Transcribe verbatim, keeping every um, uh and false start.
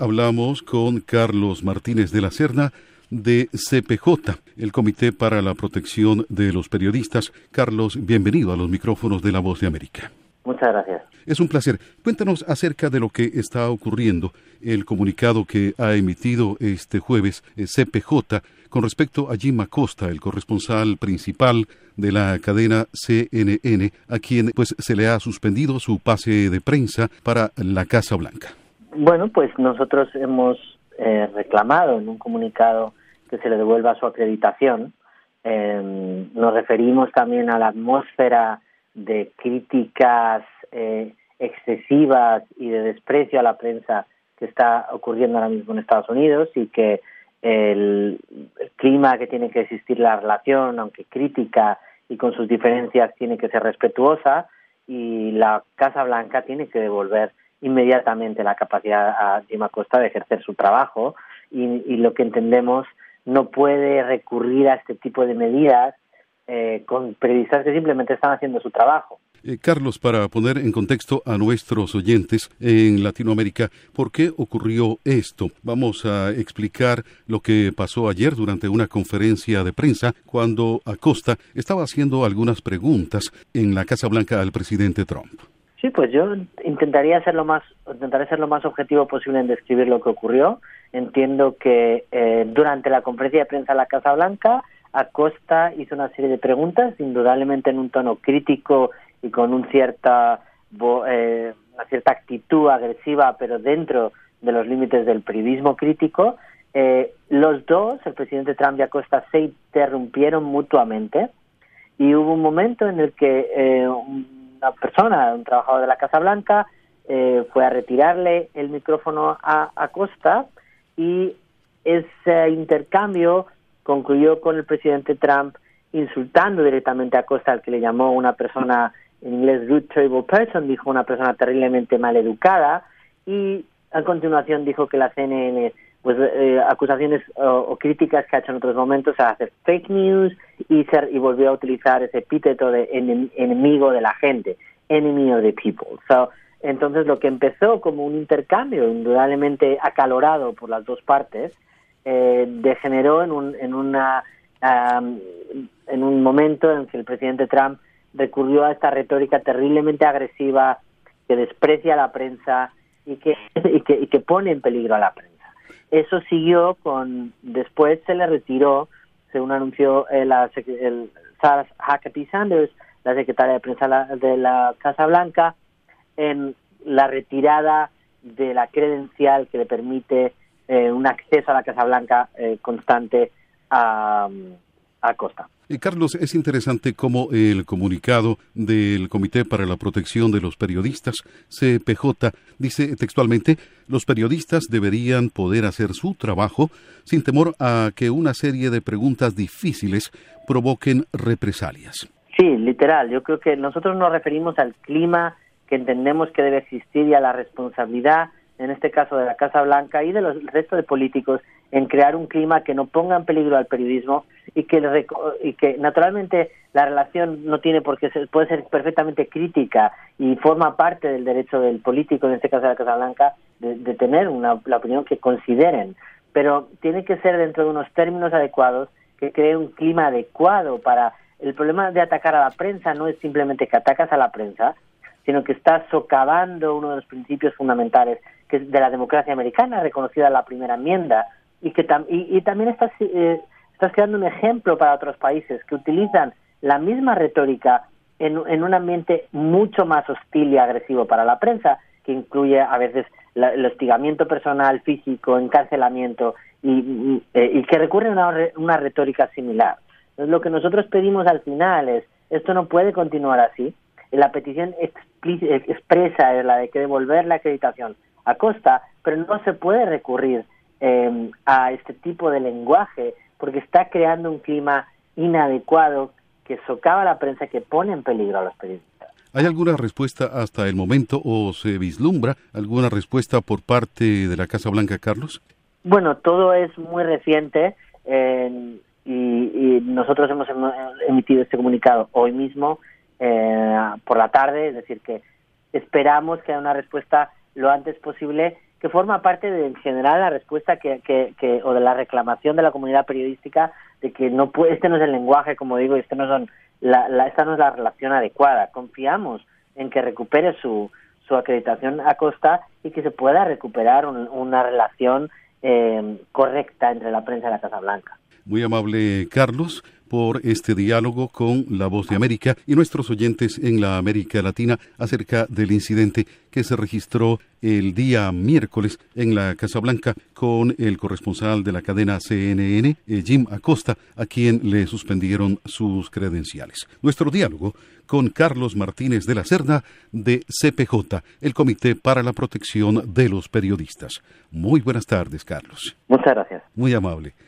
hablamos con Carlos Martínez de la Serna de C P J, el Comité para la Protección de los Periodistas. Carlos, bienvenido a los micrófonos de La Voz de América. Muchas gracias. Es un placer. Cuéntanos acerca de lo que está ocurriendo, el comunicado que ha emitido este jueves eh, C P J con respecto a Jim Acosta, el corresponsal principal de la cadena C N N, a quien pues se le ha suspendido su pase de prensa para la Casa Blanca. Bueno, pues nosotros hemos eh, reclamado en un comunicado que se le devuelva su acreditación. Eh, nos referimos también a la atmósfera de críticas eh, excesivas y de desprecio a la prensa que está ocurriendo ahora mismo en Estados Unidos, y que el, el clima que tiene que existir la relación, aunque crítica y con sus diferencias, tiene que ser respetuosa, y la Casa Blanca tiene que devolver inmediatamente la capacidad a Jim Acosta de ejercer su trabajo, y, y lo que entendemos, no puede recurrir a este tipo de medidas Eh, con periodistas que simplemente están haciendo su trabajo. Eh, Carlos, para poner en contexto a nuestros oyentes en Latinoamérica, ¿por qué ocurrió esto? Vamos a explicar lo que pasó ayer durante una conferencia de prensa cuando Acosta estaba haciendo algunas preguntas en la Casa Blanca al presidente Trump. Sí, pues yo intentaría ser lo más, intentaré ser lo más objetivo posible en describir lo que ocurrió. Entiendo que eh, durante la conferencia de prensa en la Casa Blanca, Acosta hizo una serie de preguntas, indudablemente en un tono crítico y con un cierta, eh, una cierta actitud agresiva, pero dentro de los límites del periodismo crítico. Eh, los dos, el presidente Trump y Acosta, se interrumpieron mutuamente, y hubo un momento en el que eh, una persona, un trabajador de la Casa Blanca, eh, fue a retirarle el micrófono a Acosta, y ese intercambio concluyó con el presidente Trump insultando directamente a Acosta, al que le llamó una persona, en inglés, rude, terrible person, dijo una persona terriblemente mal educada, y a continuación dijo que la C N N, pues eh, acusaciones o, o críticas que ha hecho en otros momentos a hacer fake news, y, ser, y volvió a utilizar ese epíteto de enem, enemigo de la gente, enemy of the people. So, entonces lo que empezó como un intercambio indudablemente acalorado por las dos partes, Eh, degeneró en un en una um, en un momento en que el presidente Trump recurrió a esta retórica terriblemente agresiva que desprecia a la prensa y que y que, y que pone en peligro a la prensa. Eso siguió con después se le retiró, según anunció eh, la el, Sarah Huckabee Sanders, la secretaria de prensa la, de la Casa Blanca, en la retirada de la credencial que le permite Eh, un acceso a la Casa Blanca eh, constante a, a Acosta. Eh, Carlos, es interesante cómo el comunicado del Comité para la Protección de los Periodistas, C P J, dice textualmente: los periodistas deberían poder hacer su trabajo sin temor a que una serie de preguntas difíciles provoquen represalias. Sí, literal. Yo creo que nosotros nos referimos al clima que entendemos que debe existir y a la responsabilidad, en este caso de la Casa Blanca y de los resto de políticos, en crear un clima que no ponga en peligro al periodismo, y que y que naturalmente la relación no tiene por qué ser, puede ser perfectamente crítica y forma parte del derecho del político, en este caso de la Casa Blanca, de, de tener una, la opinión que consideren, pero tiene que ser dentro de unos términos adecuados que cree un clima adecuado para... El problema de atacar a la prensa no es simplemente que atacas a la prensa, sino que estás socavando uno de los principios fundamentales que es de la democracia americana, reconocida en la primera enmienda, y que tam y, y también estás, eh, estás creando un ejemplo para otros países que utilizan la misma retórica en, en un ambiente mucho más hostil y agresivo para la prensa, que incluye a veces la, el hostigamiento personal, físico, encarcelamiento, y, y, eh, y que recurren a una, una retórica similar. Entonces, lo que nosotros pedimos al final es, esto no puede continuar así. La petición expresa es la de que devolver la acreditación a Acosta, pero no se puede recurrir eh, a este tipo de lenguaje porque está creando un clima inadecuado que socava a la prensa, que pone en peligro a los periodistas. ¿Hay alguna respuesta hasta el momento o se vislumbra alguna respuesta por parte de la Casa Blanca, Carlos? Bueno, todo es muy reciente eh, y, y nosotros hemos emitido este comunicado hoy mismo eh, por la tarde, es decir que esperamos que haya una respuesta lo antes posible, que forma parte de, en general, la respuesta que, que, que o de la reclamación de la comunidad periodística de que no puede, este no es el lenguaje, como digo, este no son la, la, esta no es la relación adecuada. Confiamos en que recupere su, su acreditación Acosta y que se pueda recuperar un, una relación eh, correcta entre la prensa y la Casa Blanca. Muy amable, Carlos, por este diálogo con La Voz de América y nuestros oyentes en la América Latina acerca del incidente que se registró el día miércoles en la Casa Blanca con el corresponsal de la cadena C N N, eh, Jim Acosta, a quien le suspendieron sus credenciales. Nuestro diálogo con Carlos Martínez de la Serna de C P J, el Comité para la Protección de los Periodistas. Muy buenas tardes, Carlos. Muchas gracias. Muy amable.